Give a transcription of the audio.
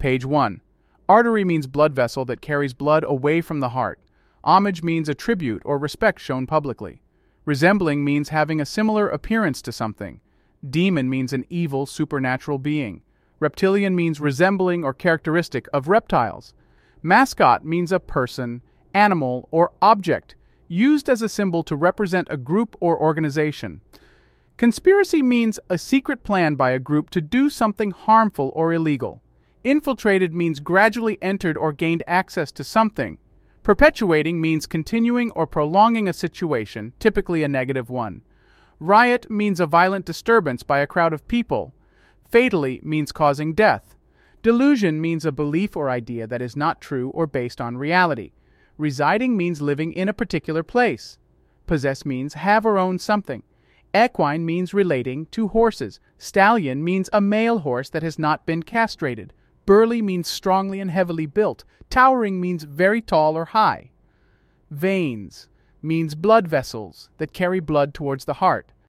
Page 1. Artery means blood vessel that carries blood away from the heart. Homage means a tribute or respect shown publicly. Resembling means having a similar appearance to something. Demon means an evil, supernatural being. Reptilian means resembling or characteristic of reptiles. Mascot means a person, animal, or object, used as a symbol to represent a group or organization. Conspiracy means a secret plan by a group to do something harmful or illegal. Infiltrated means gradually entered or gained access to something. Perpetuating means continuing or prolonging a situation, typically a negative one. Riot means a violent disturbance by a crowd of people. Fatally means causing death. Delusion means a belief or idea that is not true or based on reality. Residing means living in a particular place. Possess means have or own something. Equine means relating to horses. Stallion means a male horse that has not been castrated. Burly means strongly and heavily built. Towering means very tall or high. Veins means blood vessels that carry blood towards the heart.